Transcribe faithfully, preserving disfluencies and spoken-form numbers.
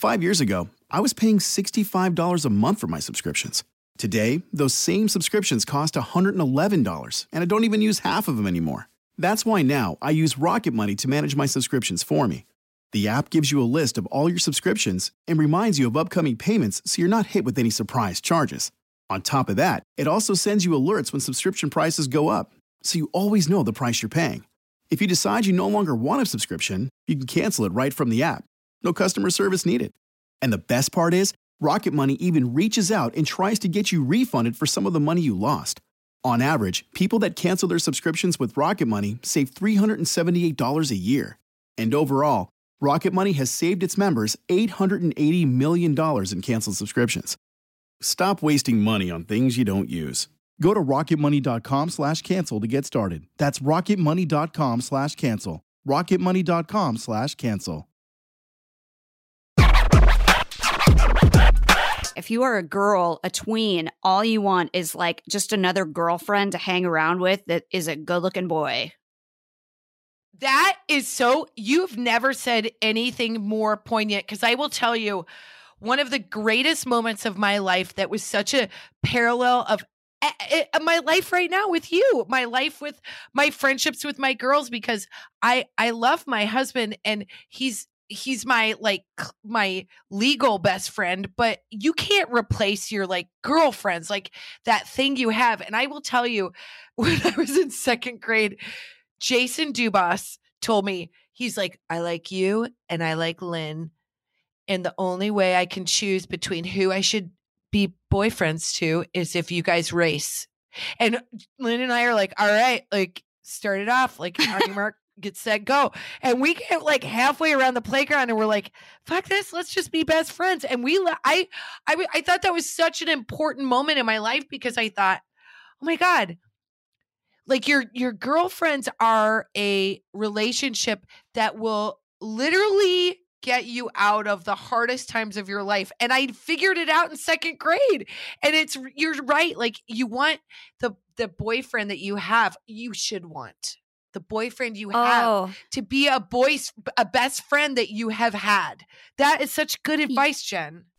Five years ago, I was paying sixty-five dollars a month for my subscriptions. Today, those same subscriptions cost one hundred eleven dollars, and I don't even use half of them anymore. That's why now I use Rocket Money to manage my subscriptions for me. The app gives you a list of all your subscriptions and reminds you of upcoming payments so you're not hit with any surprise charges. On top of that, it also sends you alerts when subscription prices go up, so you always know the price you're paying. If you decide you no longer want a subscription, you can cancel it right from the app. No customer service needed. And the best part is, Rocket Money even reaches out and tries to get you refunded for some of the money you lost. On average, people that cancel their subscriptions with Rocket Money save three hundred seventy-eight dollars a year. And overall, Rocket Money has saved its members eight hundred eighty million dollars in canceled subscriptions. Stop wasting money on things you don't use. Go to rocketmoney.com slash cancel to get started. That's rocketmoney.com slash cancel. rocketmoney.com slash cancel. If you are a girl, a tween, all you want is like just another girlfriend to hang around with that is a good-looking boy. That is so, you've never said anything more poignant, because I will tell you, one of the greatest moments of my life that was such a parallel of uh, my life right now with you, my life with my friendships with my girls, because I, I love my husband and he's, he's my, like my legal best friend, but you can't replace your like girlfriends, like that thing you have. And I will tell you, when I was in second grade, Jason Dubas told me, he's like, I like you and I like Lynn. And the only way I can choose between who I should be boyfriends to is if you guys race. And Lynn and I are like, all right, like start it off, like on mark, get set, go. And we get like halfway around the playground and we're like, fuck this, let's just be best friends. And we, I, I, I thought that was such an important moment in my life, because I thought, oh my God, like your, your girlfriends are a relationship that will literally get you out of the hardest times of your life. And I figured it out in second grade. And it's, you're right. Like you want the, the boyfriend that you have, you should want the boyfriend you have Oh. to be a boy, a best friend that you have had. That is such good advice, Jen.